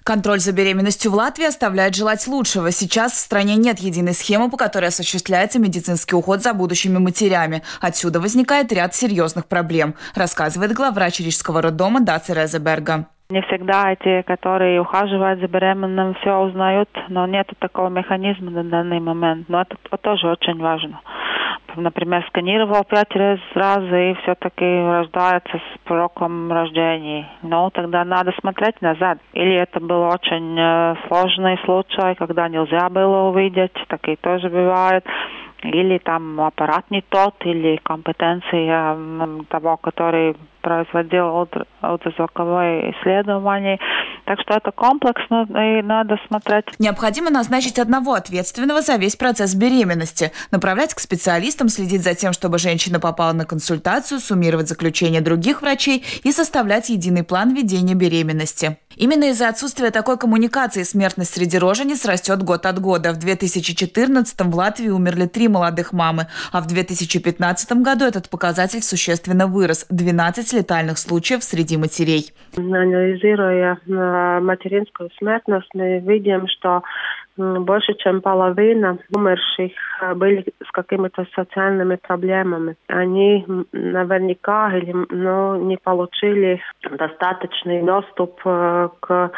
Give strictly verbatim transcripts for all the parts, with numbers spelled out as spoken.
Контроль за беременностью в Латвии оставляет желать лучшего. Сейчас в стране нет единой схемы, по которой осуществляется медицинский уход за будущими матерями. Отсюда возникает ряд серьезных проблем, рассказывает главврач рижского роддома Даца Резеберга. Не всегда эти, которые ухаживают за беременным, все узнают, но нет такого механизма на данный момент. Но это тоже очень важно. Например, сканировал пять раз, раз и все-таки рождается с пороком рождения. Но тогда надо смотреть назад. Или это был очень э, сложный случай, когда нельзя было увидеть, такие тоже бывают. Или там аппарат не тот, или компетенция э, того, который производил ультразвуковое исследование. Так что это комплексно, и надо смотреть. Необходимо назначить одного ответственного за весь процесс беременности, направлять к специалистам, следить за тем, чтобы женщина попала на консультацию, суммировать заключения других врачей и составлять единый план ведения беременности. Именно из-за отсутствия такой коммуникации смертность среди рожениц растет год от года. В две тысячи четырнадцатом в Латвии умерли три молодых мамы, а в две тысячи пятнадцатом году этот показатель существенно вырос – двенадцать летальных случаев среди матерей. Анализируя материнскую смертность, мы видим, что больше чем половина умерших были с какими-то социальными проблемами. Они наверняка или, ну, не получили достаточный доступ к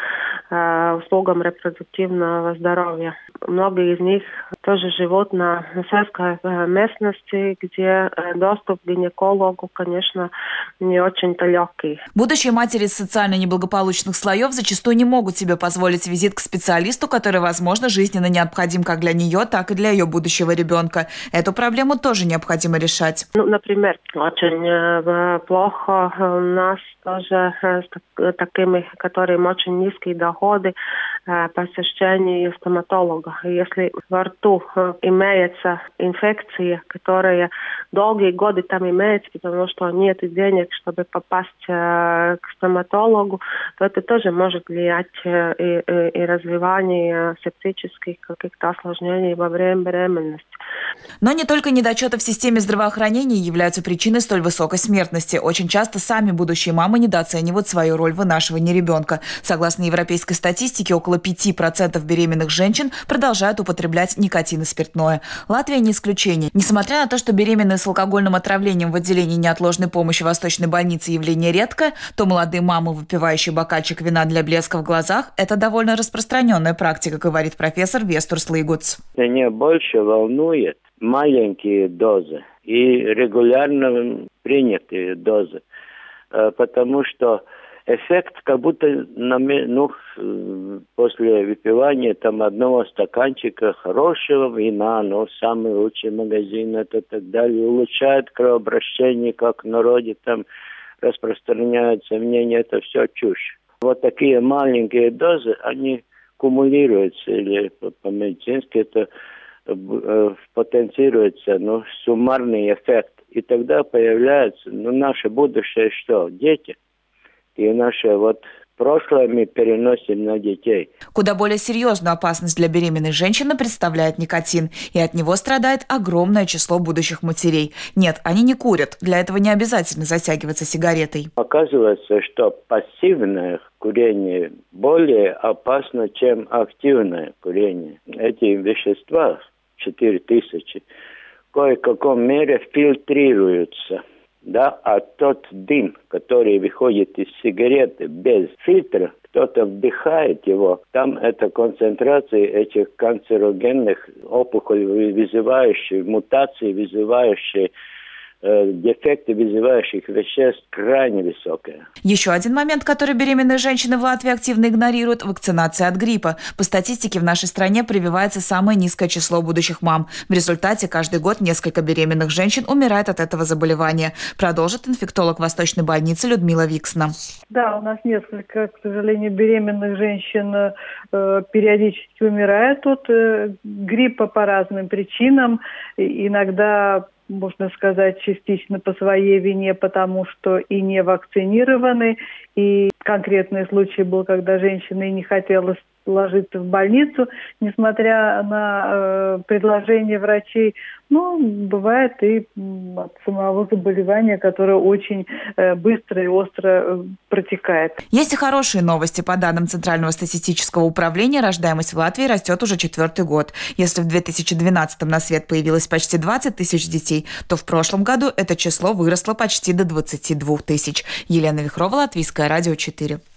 услугам репродуктивного здоровья. Многие из них тоже живут на сельской местности, где доступ к гинекологу, конечно, не очень-то легкий. Будущие матери из социально неблагополучных слоев зачастую не могут себе позволить визит к специалисту, который, возможно, жизненно необходим как для нее, так и для ее будущего ребенка. Эту проблему тоже необходимо решать. Ну, например, очень э, плохо у нас тоже э, с такими, которым очень низкие доходы, э, посещение стоматолога. Если во рту э, имеется инфекция, которая долгие годы там имеется, потому что нет денег, чтобы попасть э, к стоматологу, то это тоже может влиять э, и, и, и развивание септических каких-то осложнений во время беременности. Но не только недочеты в системе здравоохранения являются причиной столь высокой смертности. Очень часто сами будущие мамы недооценивают свою роль в вынашивании ребенка. Согласно европейской статистике, около пяти процентов беременных женщин продолжают употреблять никотин и спиртное. Латвия не исключение. Несмотря на то, что беременные с алкогольным отравлением в отделении неотложной помощи Восточной больницы явление редкое, то молодые мамы, выпивающие бокальчик вина для блеска в глазах, это довольно распространенная практика, говорит профессор Вестурс Лигутс. Меня больше волнует маленькие дозы и регулярно принятые дозы, потому что эффект как будто ну, после выпивания там одного стаканчика хорошего вина, ну, самый лучший магазин, это так далее, улучшает кровообращение, как в народе там распространяется мнение, это все чушь. Вот такие маленькие дозы, они кумулируются, или по-медицински это потенцируется, ну, суммарный эффект. И тогда появляется, ну, наше будущее что? Дети. И наше вот прошлое мы переносим на детей. Куда более серьезную опасность для беременной женщины представляет никотин. И от него страдает огромное число будущих матерей. Нет, они не курят. Для этого не обязательно затягиваться сигаретой. Оказывается, что пассивное курение более опасно, чем активное курение. Эти вещества, четыре тысячи, в кое-каком мере фильтрируются. Да, а тот дым, который выходит из сигареты без фильтра, кто-то вдыхает его, там эта концентрация этих канцерогенных опухолей, вызывающих мутации, вызывающих э, дефекты, вызывающих веществ, крайне высокая. Еще один момент, который беременные женщины в Латвии активно игнорируют – вакцинация от гриппа. По статистике, в нашей стране прививается самое низкое число будущих мам. В результате каждый год несколько беременных женщин умирает от этого заболевания. Продолжит инфектолог Восточной больницы Людмила Виксна. Да, у нас несколько, к сожалению, беременных женщин э, периодически умирают от э, гриппа по разным причинам. И иногда, можно сказать, частично по своей вине, потому что и не вакцинированы. И конкретный случай был, когда женщина и не хотела ложиться в больницу, несмотря на э, предложение врачей. Ну, бывает и от самого заболевания, которое очень э, быстро и остро э, протекает. Есть и хорошие новости. По данным Центрального статистического управления, рождаемость в Латвии растет уже четвертый год. Если в две тысячи двенадцатом на свет появилось почти двадцать тысяч детей, то в прошлом году это число выросло почти до двадцати двух тысяч. Елена Вихрова, Латвийское радио четыре.